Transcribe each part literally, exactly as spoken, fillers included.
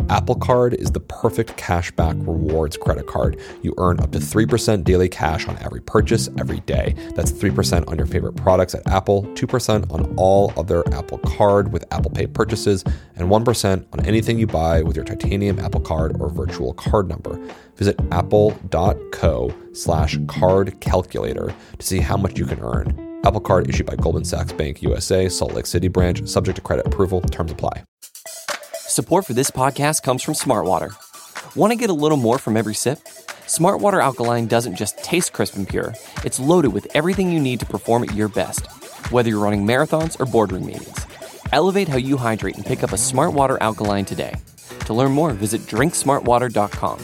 Apple Card is the perfect cashback rewards credit card. You earn up to three percent daily cash on every purchase every day. That's three percent on your favorite products at Apple, two percent on all other Apple Card with Apple Pay purchases, and one percent on anything you buy with your titanium Apple Card or virtual card number. Visit apple.co slash card calculator to see how much you can earn. Apple Card issued by Goldman Sachs Bank U S A, Salt Lake City branch, subject to credit approval. Terms apply. Support for this podcast comes from Smartwater. Want to get a little more from every sip? Smartwater Alkaline doesn't just taste crisp and pure. It's loaded with everything you need to perform at your best, whether you're running marathons or boardroom meetings. Elevate how you hydrate and pick up a Smartwater Alkaline today. To learn more, visit drink smart water dot com.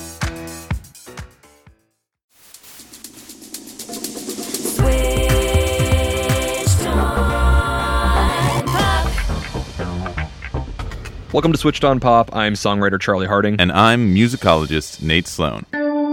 Welcome to Switched on Pop. I'm songwriter Charlie Harding. And I'm musicologist Nate Sloan.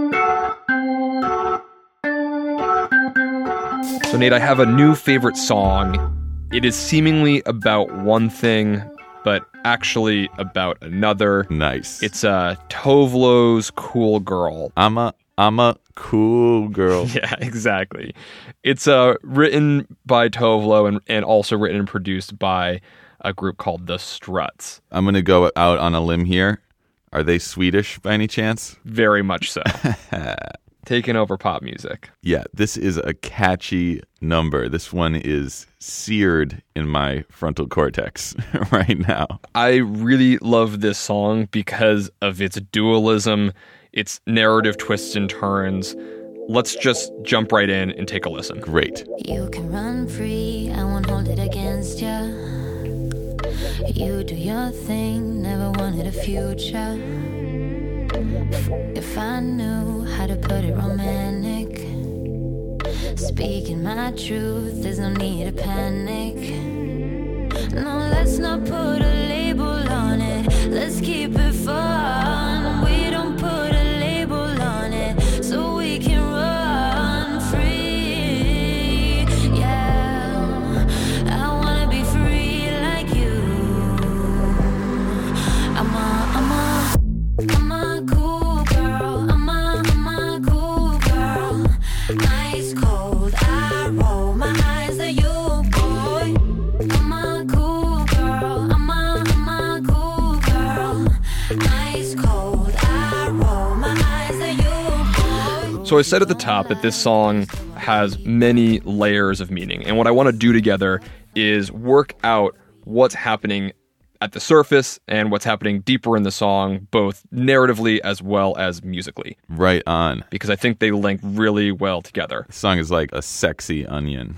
So, Nate, I have a new favorite song. It is seemingly about one thing, but actually about another. Nice. It's uh, Tove Lo's Cool Girl. I'm a, I'm a cool girl. Yeah, exactly. It's uh, written by Tove Lo and, and also written and produced by a group called The Struts. I'm going to go out on a limb here. Are they Swedish by any chance? Very much so. Taking over pop music. Yeah, this is a catchy number. This one is seared in my frontal cortex right now. I really love this song because of its dualism, its narrative twists and turns. Let's just jump right in and take a listen. Great. You can run free, I won't hold it against you. You do your thing, never wanted a future. If I knew how to put it romantic, speaking my truth, there's no need to panic. No, let's not put a label on it, let's keep it fun. We don't put a label on it, so we can run free. Yeah, I wanna be free like you. I'm a, I'm a, I'm a cool girl. I'm a, I'm a cool girl. Ice cold, I roll my eyes at you, boy. I'm a cool girl. I'm a, I'm a cool girl. Ice cold, I roll my eyes at you, boy. So I said at the top that this song has many layers of meaning. And what I want to do together is work out what's happening at the surface and what's happening deeper in the song, both narratively as well as musically. Right on. Because I think they link really well together. The song is like a sexy onion.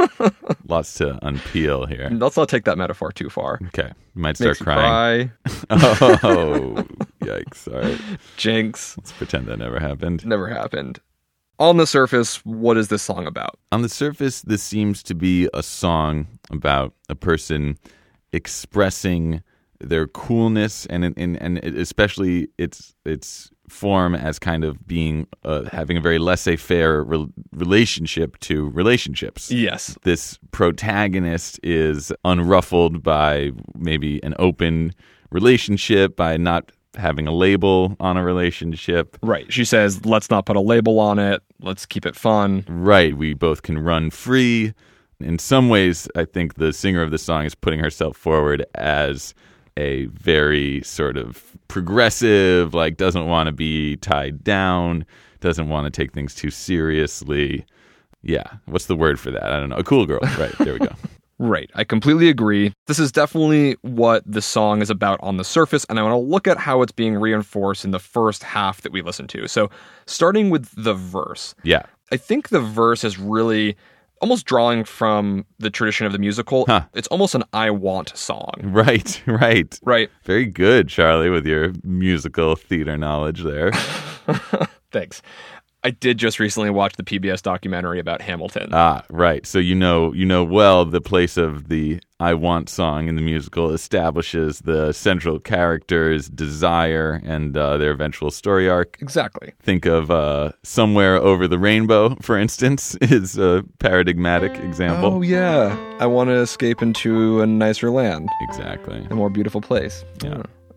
Lots to unpeel here. Let's not take that metaphor too far. Okay. You might start Makes you crying. cry. Oh, yikes. All right. Jinx. Let's pretend that never happened. Never happened. On the surface, what is this song about? On the surface, this seems to be a song about a person expressing their coolness and and and especially its its form as kind of being uh, having a very laissez-faire re- relationship to relationships. Yes. This protagonist is unruffled by maybe an open relationship, by not having a label on a relationship. Right. She says, let's not put a label on it. Let's keep it fun. Right. We both can run free. In some ways, I think the singer of the song is putting herself forward as a very sort of progressive, like doesn't want to be tied down, doesn't want to take things too seriously. Yeah. What's the word for that? I don't know. A cool girl. Right. There we go. Right. I completely agree. This is definitely what the song is about on the surface, and I want to look at how it's being reinforced in the first half that we listen to. So starting with the verse. Yeah. I think the verse is really almost drawing from the tradition of the musical. Huh. It's almost an I Want song. Right, right. Right. Very good, Charlie, with your musical theater knowledge there. Thanks. I did just recently watch the P B S documentary about Hamilton. Ah, right. So you know you know well the place of the I Want song in the musical establishes the central character's desire and uh, their eventual story arc. Exactly. Think of uh, Somewhere Over the Rainbow, for instance, is a paradigmatic example. Oh, yeah. I want to escape into a nicer land. Exactly. A more beautiful place. Yeah.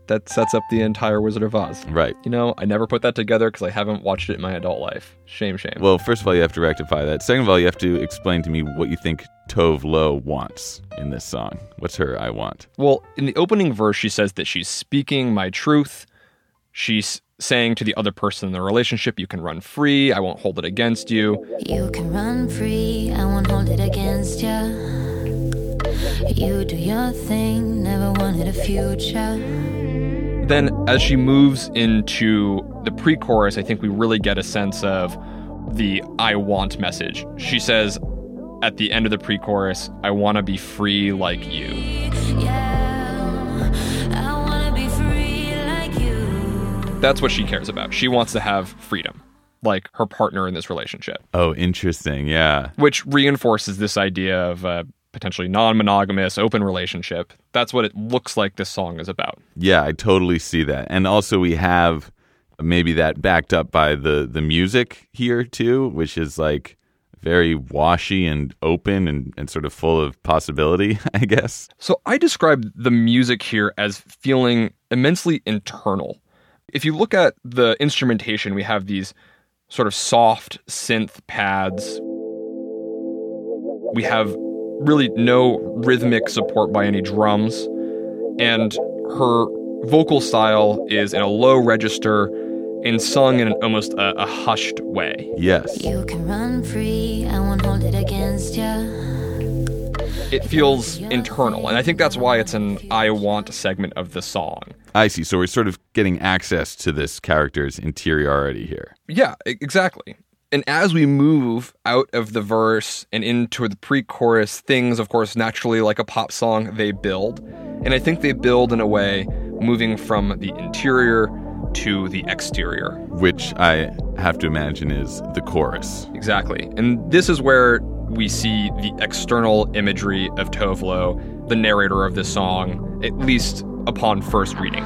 that sets up the entire Wizard of Oz. Right. You know, I never put that together because I haven't watched it in my adult life. Shame, shame. Well, first of all, you have to rectify that. Second of all, you have to explain to me what you think Tove Lo wants in this song. What's her I want? Well, in the opening verse, she says that she's speaking my truth. She's saying to the other person in the relationship, you can run free, I won't hold it against you. You can run free, I won't hold it against you. You do your thing, never wanted a future. Then, as she moves into the pre-chorus, I think we really get a sense of the I want message. She says at the end of the pre-chorus, I want to be free like you. Yeah, I wanna be free like you. That's what she cares about. She wants to have freedom, like her partner in this relationship, Oh, interesting. Yeah. which reinforces this idea of a potentially non-monogamous, open relationship. That's what it looks like this song is about. Yeah, I totally see that. And also we have maybe that backed up by the, the music here too, which is like very washy and open and, and sort of full of possibility, I guess. So I describe the music here as feeling immensely internal. If you look at the instrumentation, we have these sort of soft synth pads. We have really no rhythmic support by any drums. And her vocal style is in a low register and sung in an almost a, a hushed way. Yes. You can run free, I won't hold it against you. It feels internal, and I think that's why it's an I want segment of the song. I see. So we're sort of getting access to this character's interiority here. Yeah, e- exactly. And as we move out of the verse and into the pre-chorus, things, of course, naturally like a pop song, they build. And I think they build in a way moving from the interior to the exterior. Which I have to imagine is the chorus. Exactly. And this is where we see the external imagery of Tove Lo, the narrator of this song, at least upon first reading.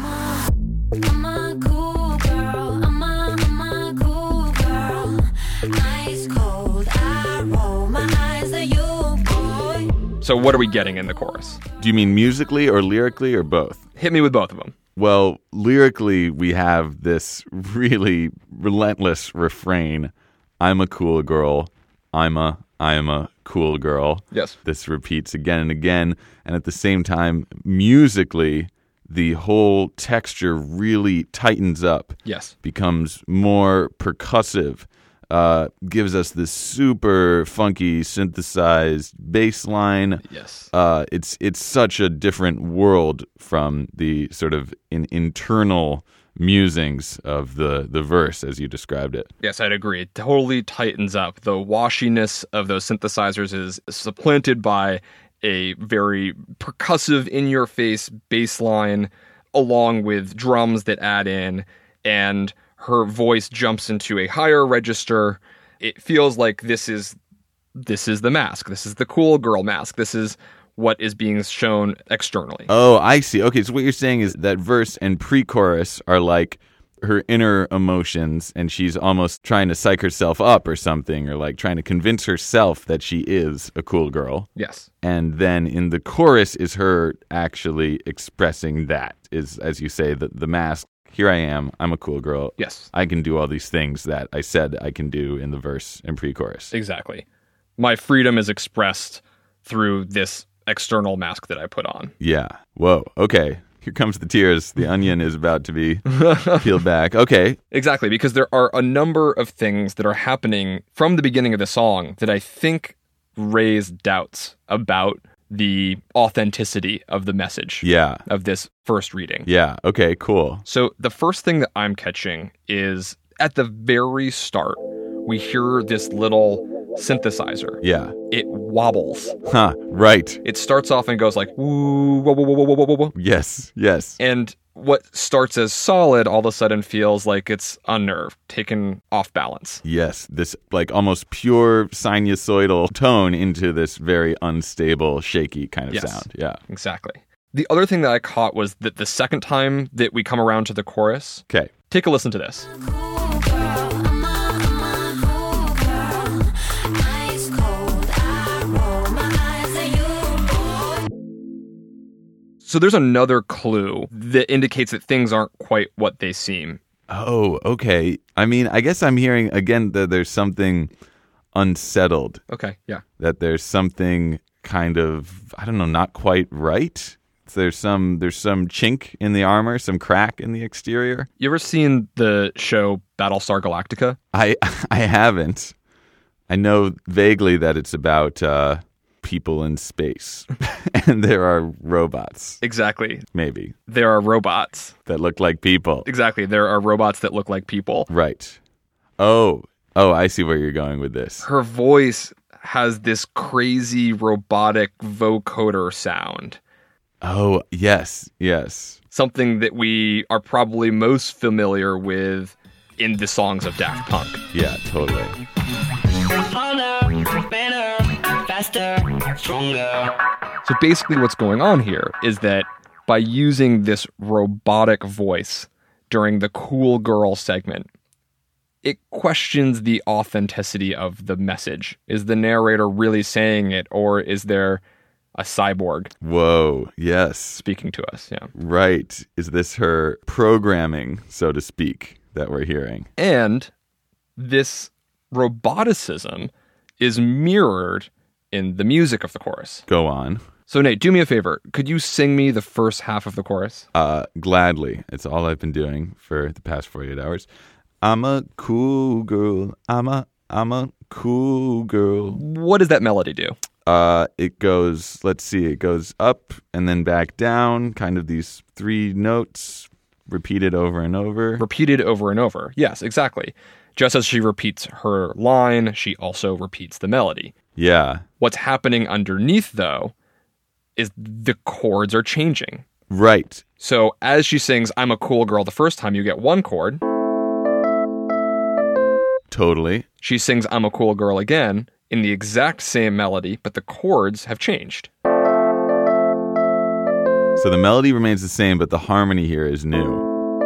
I'm a cool girl, I'm a, I'm a cool girl. Ice cold, I roll my eyes at you, boy. So what are we getting in the chorus? Do you mean musically or lyrically or both? Hit me with both of them. Well, lyrically, we have this really relentless refrain. I'm a cool girl. I'm a, I'm a cool girl. Yes. This repeats again and again. And at the same time, musically, the whole texture really tightens up. Yes. Becomes more percussive. Uh, gives us this super funky synthesized bass line. Yes. Uh, it's it's such a different world from the sort of in, internal musings of the, the verse as you described it. Yes, I'd agree. It totally tightens up. The washiness of those synthesizers is supplanted by a very percussive, in-your-face bass line, along with drums that add in, and her voice jumps into a higher register. It feels like this is this is the mask. This is the cool girl mask. This is what is being shown externally. Oh, I see. Okay, so what you're saying is that verse and pre-chorus are like her inner emotions, and she's almost trying to psych herself up or something, or like trying to convince herself that she is a cool girl. Yes. And then in the chorus is her actually expressing that, is, as you say, the, the mask. Here I am. I'm a cool girl. Yes. I can do all these things that I said I can do in the verse and pre-chorus. Exactly. My freedom is expressed through this external mask that I put on. Yeah. Whoa. Okay. Here comes the tears. The onion is about to be peeled back. Okay. Exactly, because there are a number of things that are happening from the beginning of the song that I think raise doubts about the authenticity of the message Yeah. of this first reading. Yeah. Okay, cool. So the first thing that I'm catching is at the very start, we hear this little synthesizer. Yeah. It wobbles. Huh. Right. It starts off and goes like, woo, whoa, whoa, whoa, whoa, whoa, whoa, whoa. Yes. Yes. And what starts as solid all of a sudden feels like it's unnerved, taken off balance. Yes. This like almost pure sinusoidal tone into this very unstable, shaky kind of Yes. sound. Yeah. Exactly. The other thing that I caught was that the second time that we come around to the chorus, Okay. take a listen to this. Cool girl, I'm a, I'm a cool girl. Ice cold, I roll my eyes at you, boy. So there's another clue that indicates that things aren't quite what they seem. Oh, okay. I mean, I guess I'm hearing, again, that there's something unsettled. Okay, yeah. That there's something kind of, I don't know, not quite right. There's some there's some chink in the armor, some crack in the exterior. You ever seen the show Battlestar Galactica? I I haven't. I know vaguely that it's about uh, people in space, and there are robots. Exactly. Maybe. There are robots. That look like people. Exactly. There are robots that look like people. Right. Oh, oh, I see where you're going with this. Her voice has this crazy robotic vocoder sound. Oh, yes, yes. Something that we are probably most familiar with in the songs of Daft Punk. Yeah, totally. Harder, better, faster, stronger. So basically what's going on here is that by using this robotic voice during the Cool Girl segment, it questions the authenticity of the message. Is the narrator really saying it, or is there a cyborg Whoa, yes. speaking to us? Yeah. Right. Is this her programming, so to speak, that we're hearing? And this roboticism is mirrored in the music of the chorus. Go on. So Nate, do me a favor. Could you sing me the first half of the chorus? Uh, gladly. It's all I've been doing for the past forty-eight hours. I'm a cool girl. I'm a, I'm a cool girl. What does that melody do? Uh, it goes, let's see, it goes up and then back down, kind of these three notes repeated over and over. Repeated over and over. Yes, exactly. Just as she repeats her line, she also repeats the melody. Yeah. What's happening underneath, though, is the chords are changing. Right. So as she sings, I'm a cool girl the first time, you get one chord. Totally. She sings, I'm a cool girl again, in the exact same melody, but the chords have changed. So the melody remains the same, but the harmony here is new.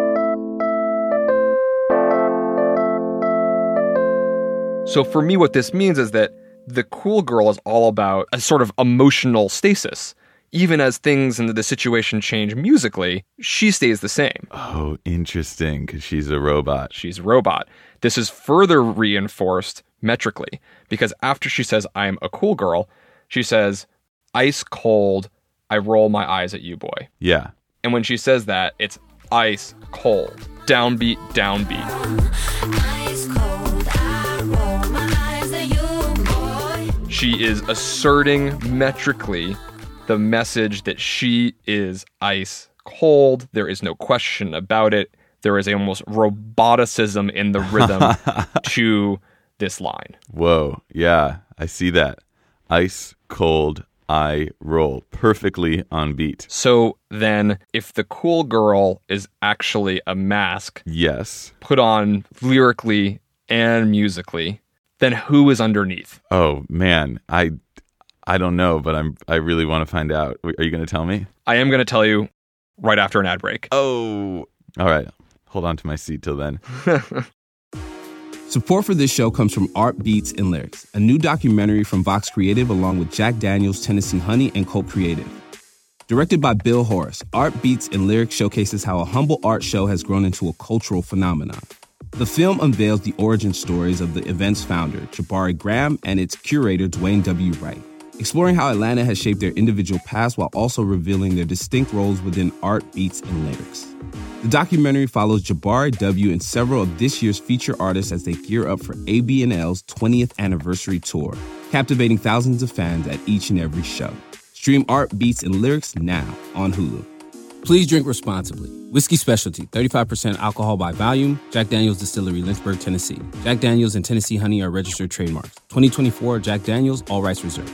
So for me, what this means is that the cool girl is all about a sort of emotional stasis. Even as things in the situation change musically, she stays the same. Oh, interesting, because she's a robot. She's a robot. This is further reinforced metrically, because after she says, I'm a cool girl, she says, ice cold, I roll my eyes at you, boy. Yeah. And when she says that, it's ice cold. Downbeat, downbeat. Ice cold, I roll my eyes at you, boy. She is asserting metrically the message that she is ice cold. There is no question about it. There is a almost roboticism in the rhythm to this line. Whoa. Yeah, I see that. Ice cold, I roll. Perfectly on beat. So then, if the cool girl is actually a mask Yes. put on lyrically and musically, then who is underneath? Oh, man. I I don't know, but I'm I really want to find out. Are you going to tell me? I am going to tell you right after an ad break. Oh. All right. Hold on to my seat till then. Support for this show comes from Art Beats and Lyrics, a new documentary from Vox Creative along with Jack Daniels, Tennessee Honey, and Colt Creative. Directed by Bill Horace, Art Beats and Lyrics showcases how a humble art show has grown into a cultural phenomenon. The film unveils the origin stories of the event's founder, Jabari Graham, and its curator, Dwayne W. Wright, exploring how Atlanta has shaped their individual paths while also revealing their distinct roles within art, beats, and lyrics. The documentary follows Jabari W. and several of this year's feature artists as they gear up for A B and L's twentieth anniversary tour, captivating thousands of fans at each and every show. Stream Art, Beats, and Lyrics now on Hulu. Please drink responsibly. Whiskey Specialty, thirty-five percent alcohol by volume. Jack Daniels Distillery, Lynchburg, Tennessee. Jack Daniels and Tennessee Honey are registered trademarks. twenty twenty-four Jack Daniels, all rights reserved.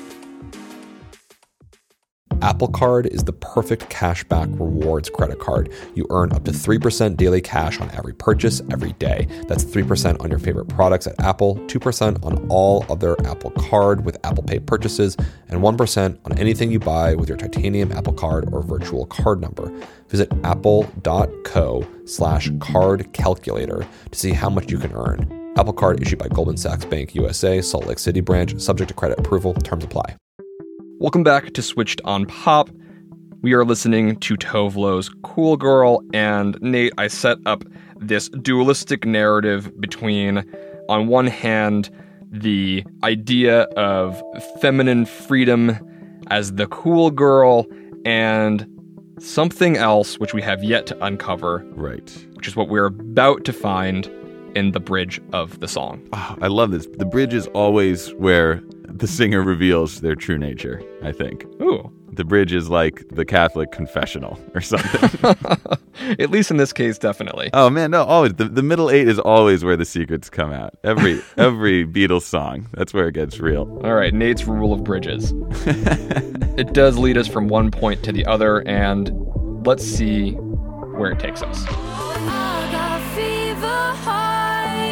Apple Card is the perfect cashback rewards credit card. You earn up to three percent daily cash on every purchase every day. That's three percent on your favorite products at Apple, two percent on all other Apple Card with Apple Pay purchases, and one percent on anything you buy with your titanium Apple Card or virtual card number. Visit apple.co slash card calculator to see how much you can earn. Apple Card issued by Goldman Sachs Bank U S A, Salt Lake City branch, subject to credit approval. Terms apply. Welcome back to Switched on Pop. We are listening to Tove Lo's Cool Girl, and Nate, I set up this dualistic narrative between, on one hand, the idea of feminine freedom as the cool girl, and something else which we have yet to uncover, Right. which is what we're about to find in the bridge of the song. Oh, I love this. The bridge is always where the singer reveals their true nature, I think. Ooh. The bridge is like the Catholic confessional or something. At least in this case, definitely. Oh man, no, always. The, the middle eight is always where the secrets come out. Every every Beatles song, that's where it gets real. All right, Nate's rule of bridges. It does lead us from one point to the other, and let's see where it takes us. I got fever highs.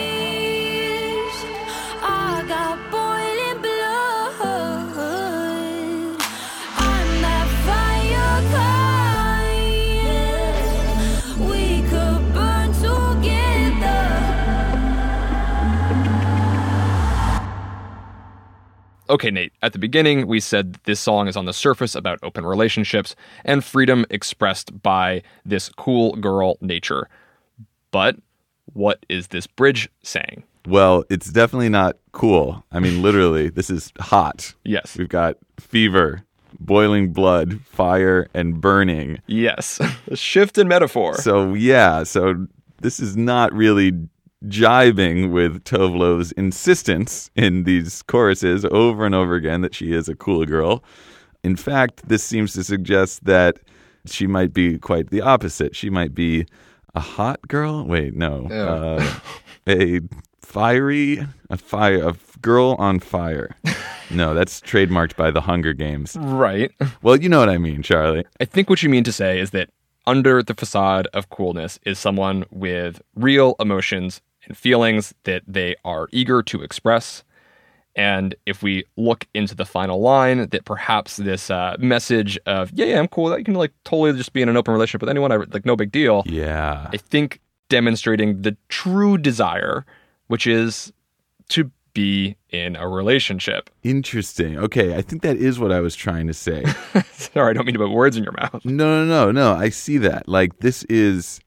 I got boiling blood. I'm that fire kind. We could burn together. Okay, Nate, at the beginning, we said that this song is on the surface about open relationships and freedom expressed by this cool girl nature. But what is this bridge saying? Well, it's definitely not cool. I mean, literally, this is hot. Yes. We've got fever, boiling blood, fire, and burning. Yes. A shift in metaphor. So, yeah, so this is not really jibing with Tove Lo's insistence in these choruses over and over again that she is a cool girl. In fact, this seems to suggest that she might be quite the opposite. She might be a hot girl? Wait, no. Uh, a fiery, a fire, a girl on fire. No, that's trademarked by the Hunger Games. Right. Well, you know what I mean, Charlie. I think what you mean to say is that under the facade of coolness is someone with real emotions and feelings that they are eager to express. And if we look into the final line, that perhaps this uh, message of, yeah, yeah, I'm cool, you can like totally just be in an open relationship with anyone, I, like no big deal. Yeah. I think demonstrating the true desire, which is to be in a relationship. Interesting. Okay, I think that is what I was trying to say. Sorry, I don't mean to put words in your mouth. No, no, no, no. I see that. Like, this is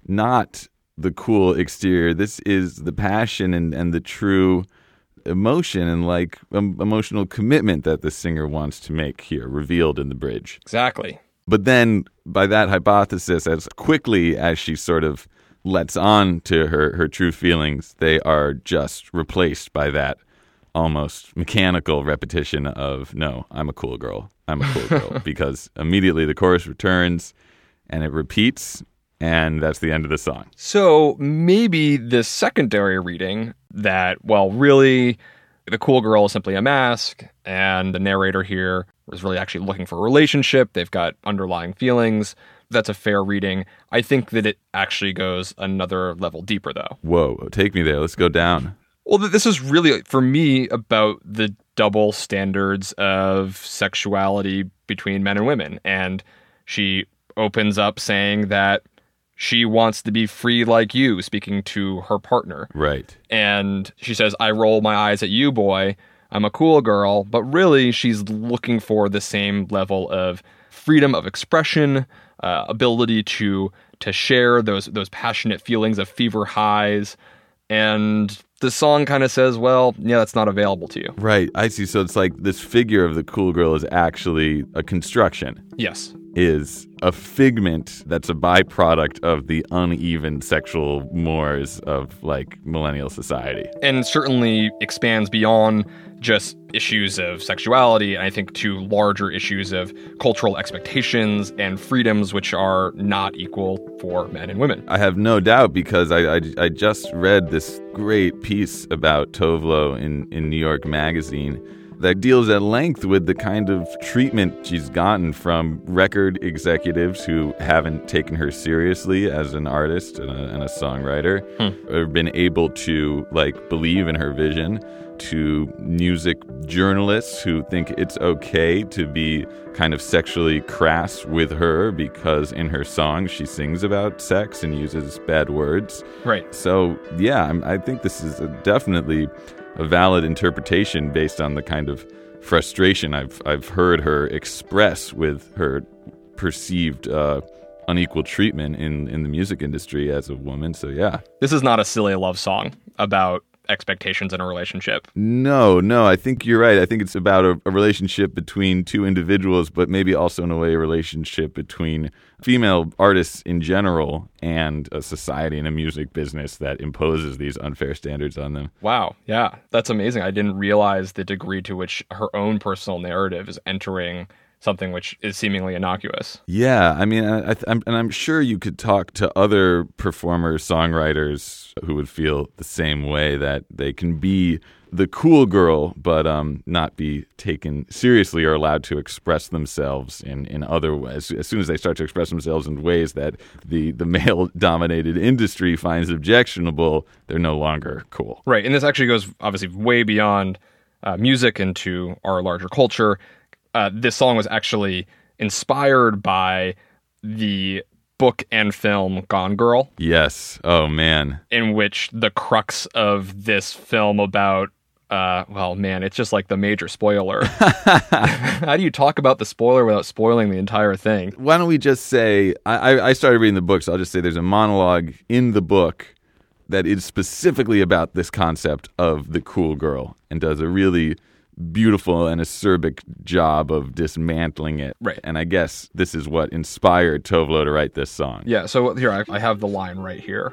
not the cool exterior. This is the passion and, and the true emotion and like um, emotional commitment that the singer wants to make here, revealed in the bridge. Exactly. But then by that hypothesis, as quickly as she sort of lets on to her, her true feelings, they are just replaced by that almost mechanical repetition of, no, I'm a cool girl. I'm a cool girl. Because immediately the chorus returns and it repeats, and that's the end of the song. So maybe the secondary reading that, well, really, the cool girl is simply a mask, and the narrator here is really actually looking for a relationship. They've got underlying feelings. That's a fair reading. I think that it actually goes another level deeper, though. Whoa, take me there. Let's go down. Well, th- this is really, for me, about the double standards of sexuality between men and women. And she opens up saying that she wants to be free like you, speaking to her partner. Right. And she says, I roll my eyes at you, boy. I'm a cool girl. But really, she's looking for the same level of freedom of expression, uh, ability to to share those those passionate feelings of fever highs. And the song kind of says, well, yeah, that's not available to you. Right. I see. So it's like this figure of the cool girl is actually a construction. Yes. Is a figment that's a byproduct of the uneven sexual mores of like millennial society. And certainly expands beyond just issues of sexuality, and I think to larger issues of cultural expectations and freedoms which are not equal for men and women. I have no doubt, because I, I, I just read this great piece about Tove Lo in, in New York Magazine that deals at length with the kind of treatment she's gotten from record executives who haven't taken her seriously as an artist and a, and a songwriter, hmm. or been able to like believe in her vision, to music journalists who think it's okay to be kind of sexually crass with her because in her songs she sings about sex and uses bad words. Right. So, yeah, I'm, I think this is a definitely a valid interpretation based on the kind of frustration I've I've heard her express with her perceived uh, unequal treatment in, in the music industry as a woman. So, yeah. This is not a silly love song about expectations in a relationship. No, no, I think you're right. I think it's about a, a relationship between two individuals, but maybe also in a way a relationship between female artists in general and a society and a music business that imposes these unfair standards on them. Wow. Yeah, that's amazing. I didn't realize the degree to which her own personal narrative is entering something which is seemingly innocuous. Yeah, I mean, I, I, I'm, and I'm sure you could talk to other performers, songwriters who would feel the same way, that they can be the cool girl, but um, not be taken seriously or allowed to express themselves in, in other ways. As soon as they start to express themselves in ways that the, the male-dominated industry finds objectionable, they're no longer cool. Right, and this actually goes obviously way beyond uh, music into our larger culture. Uh, this song was actually inspired by the book and film Gone Girl. Yes. Oh, man. In which the crux of this film about, uh, well, man, it's just like the major spoiler. How do you talk about the spoiler without spoiling the entire thing? Why don't we just say, I, I started reading the book, so I'll just say there's a monologue in the book that is specifically about this concept of the cool girl and does a really beautiful and acerbic job of dismantling it. Right. And I guess this is what inspired Tove Lo to write this song. Yeah, so here, I, I have the line right here.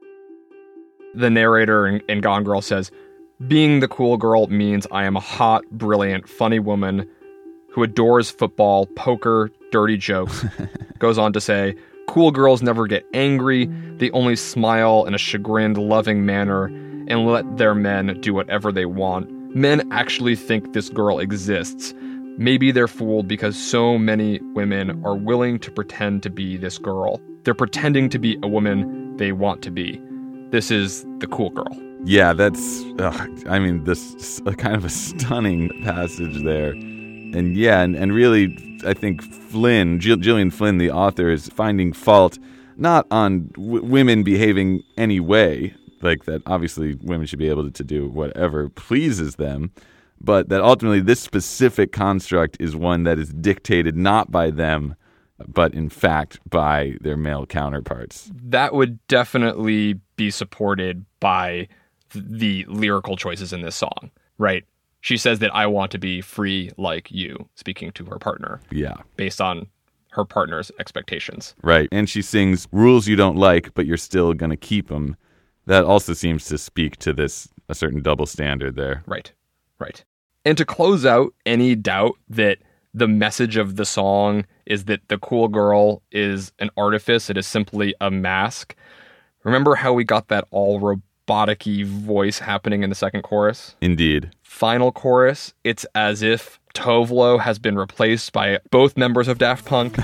The narrator in, in Gone Girl says, "Being the cool girl means I am a hot, brilliant, funny woman who adores football, poker, dirty jokes." Goes on to say, "Cool girls never get angry. They only smile in a chagrined, loving manner and let their men do whatever they want. Men actually think this girl exists. Maybe they're fooled because so many women are willing to pretend to be this girl. They're pretending to be a woman they want to be. This is the cool girl." Yeah, that's, ugh, I mean, this a kind of a stunning passage there. And yeah, and, and really, I think Flynn, Jill, Gillian Flynn, the author, is finding fault not on w- women behaving any way, like that obviously women should be able to do whatever pleases them, but that ultimately this specific construct is one that is dictated not by them, but in fact by their male counterparts. That would definitely be supported by th- the lyrical choices in this song, right? She says that I want to be free like you, speaking to her partner. Yeah. Based on her partner's expectations. Right. And she sings rules you don't like, but you're still going to keep them. That also seems to speak to this, a certain double standard there. Right, right. And to close out any doubt that the message of the song is that the cool girl is an artifice, it is simply a mask. Remember how we got that all robotic-y voice happening in the second chorus? Indeed. Final chorus, it's as if Tove Lo has been replaced by both members of Daft Punk.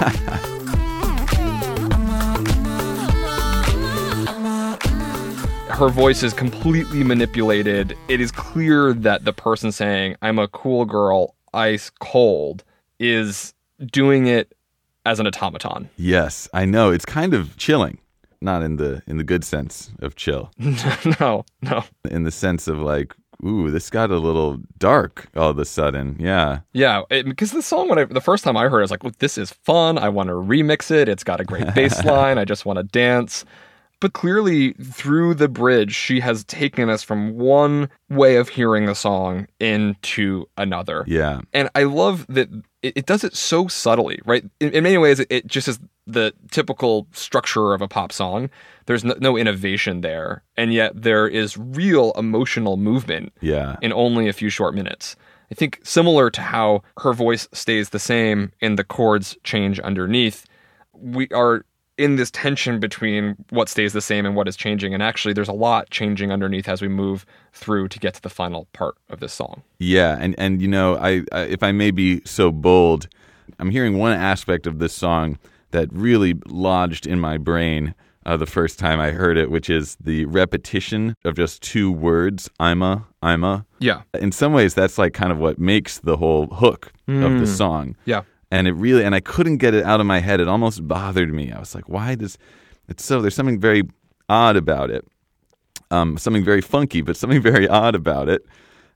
Her voice is completely manipulated. It is clear that the person saying, "I'm a cool girl, ice cold," is doing it as an automaton. Yes, I know. It's kind of chilling. Not in the in the good sense of chill. no, no. In the sense of like, ooh, this got a little dark all of a sudden. Yeah. Yeah, it, because the song, when I, the first time I heard it, I was like, look, this is fun. I want to remix it. It's got a great bass line. I just want to dance. But clearly, through the bridge, she has taken us from one way of hearing the song into another. Yeah. And I love that it, it does it so subtly, right? In, in many ways, it, it just is the typical structure of a pop song. There's no, no innovation there. And yet there is real emotional movement yeah. in only a few short minutes. I think similar to how her voice stays the same and the chords change underneath, we are in this tension between what stays the same and what is changing. And actually, there's a lot changing underneath as we move through to get to the final part of this song. Yeah, and, and you know, I, I if I may be so bold, I'm hearing one aspect of this song that really lodged in my brain uh, the first time I heard it, which is the repetition of just two words, I'm a, I'm a. Yeah. In some ways, that's like kind of what makes the whole hook mm. of the song. Yeah. And it really, and I couldn't get it out of my head. It almost bothered me. I was like, why does, it's so, there's something very odd about it. Um, something very funky, but something very odd about it.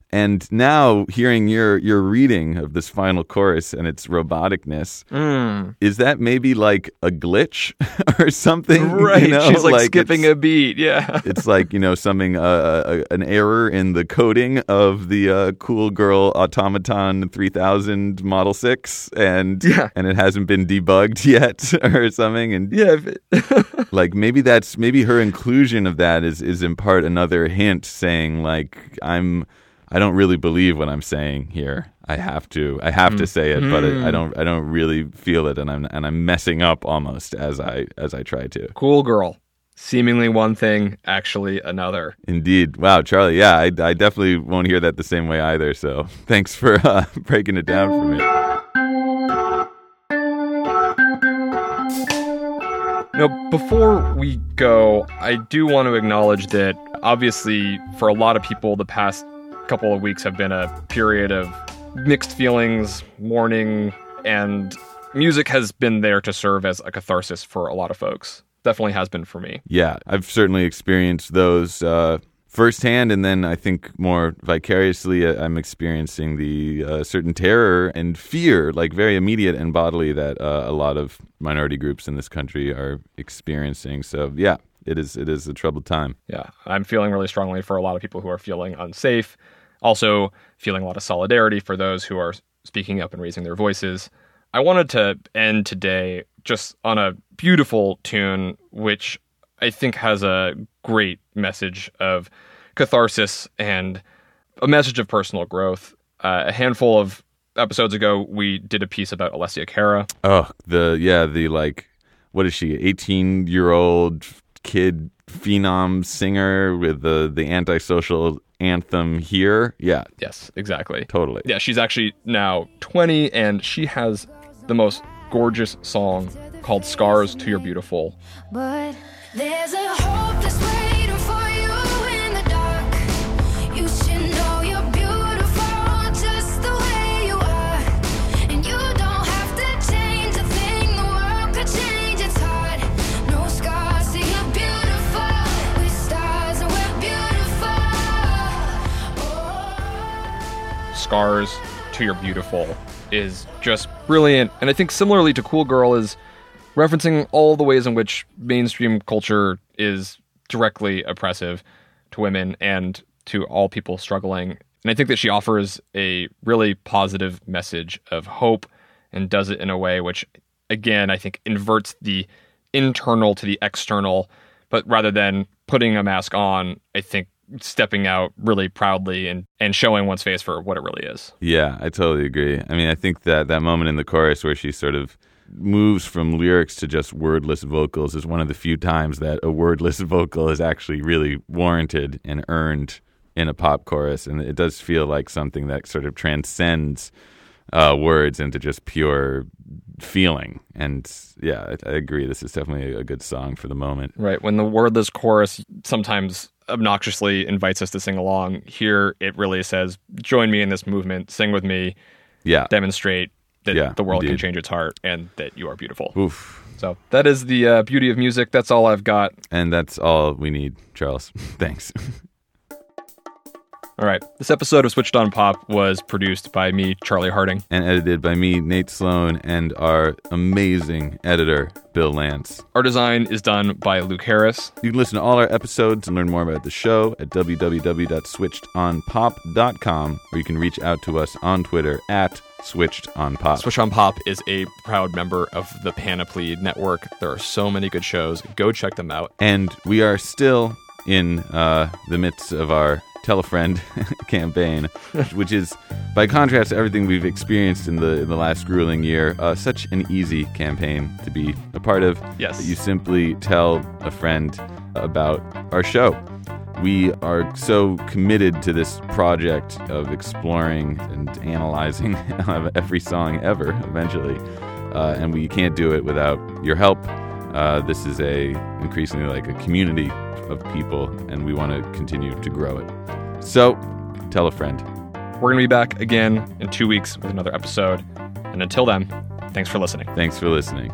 And now hearing your your reading of this final chorus and its roboticness, Mm. is that maybe like a glitch or something? Right. You know? She's like, skipping it's, a beat. Yeah. It's like, you know, something, uh, uh, an error in the coding of the uh, Cool Girl Automaton three thousand Model six, and Yeah. and it hasn't been debugged yet or something. And Yeah. if- like maybe that's maybe her inclusion of that is is in part another hint saying like I'm I don't really believe what I'm saying here. I have to I have to say it, but I, I don't I don't really feel it, and I'm and I'm messing up almost as I as I try to. Cool Girl. Seemingly one thing, actually another. Indeed. Wow, Charlie. Yeah, I, I definitely won't hear that the same way either. So thanks for uh, breaking it down for me. Now, before we go, I do want to acknowledge that obviously for a lot of people, the past couple of weeks have been a period of mixed feelings, mourning, and music has been there to serve as a catharsis for a lot of folks. Definitely has been for me. Yeah, I've certainly experienced those uh, firsthand, and then I think more vicariously, uh, I'm experiencing the uh, certain terror and fear, like very immediate and bodily, that uh, a lot of minority groups in this country are experiencing. So, yeah, it is it is a troubled time. Yeah, I'm feeling really strongly for a lot of people who are feeling unsafe. Also, feeling a lot of solidarity for those who are speaking up and raising their voices. I wanted to end today just on a beautiful tune, which I think has a great message of catharsis and a message of personal growth. Uh, a handful of episodes ago, we did a piece about Alessia Cara. Oh, the yeah, the like, what is she? eighteen-year-old kid phenom singer with the the antisocial anthem Here. Yeah, Yes, exactly. totally. Yeah, she's actually now twenty, and she has the most gorgeous song called Scars to Your Beautiful. But there's a hope that's waiting for you in the dark. You should know you're beautiful just the way you are. And you don't have to change a thing. The world could change its heart. No scars to you're beautiful. We're stars and we're beautiful. Oh. Scars to Your Beautiful is just brilliant. And I think similarly to Cool Girl is referencing all the ways in which mainstream culture is directly oppressive to women and to all people struggling. And I think that she offers a really positive message of hope and does it in a way which, again, I think inverts the internal to the external, but rather than putting a mask on, I think stepping out really proudly and, and showing one's face for what it really is. Yeah, I totally agree. I mean, I think that that moment in the chorus where she sort of moves from lyrics to just wordless vocals is one of the few times that a wordless vocal is actually really warranted and earned in a pop chorus. And it does feel like something that sort of transcends uh, words into just pure feeling. And yeah, I, I agree. This is definitely a good song for the moment. Right. When the wordless chorus sometimes obnoxiously invites us to sing along, here it really says, join me in this movement, sing with me, Yeah. demonstrate that Yeah, the world indeed. can change its heart and that you are beautiful. Oof. So that is the uh, beauty of music. That's all I've got. And that's all we need, Charles. Thanks. All right. This episode of Switched on Pop was produced by me, Charlie Harding. And edited by me, Nate Sloan, and our amazing editor, Bill Lance. Our design is done by Luke Harris. You can listen to all our episodes and learn more about the show at w w w dot switched on pop dot com, or you can reach out to us on Twitter at switched on pop. Switch on Pop is a proud member of the Panoply Network. There are so many good shows. Go check them out. And we are still in uh, the midst of our Tell a Friend campaign, which is, by contrast to everything we've experienced in the in the last grueling year, uh, such an easy campaign to be a part of. Yes. You simply tell a friend about our show. We are so committed to this project of exploring and analyzing every song ever, eventually, uh, and we can't do it without your help. Uh, this is a increasingly like a community of people, and we want to continue to grow it. So, tell a friend. We're going to be back again in two weeks with another episode. And until then, thanks for listening. Thanks for listening.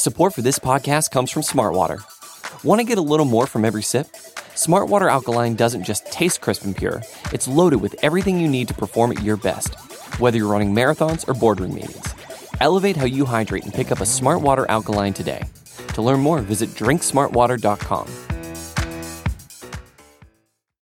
Support for this podcast comes from Smartwater. Want to get a little more from every sip? Smartwater Alkaline doesn't just taste crisp and pure, it's loaded with everything you need to perform at your best, whether you're running marathons or boardroom meetings. Elevate how you hydrate and pick up a Smartwater Alkaline today. To learn more, visit drink smart water dot com.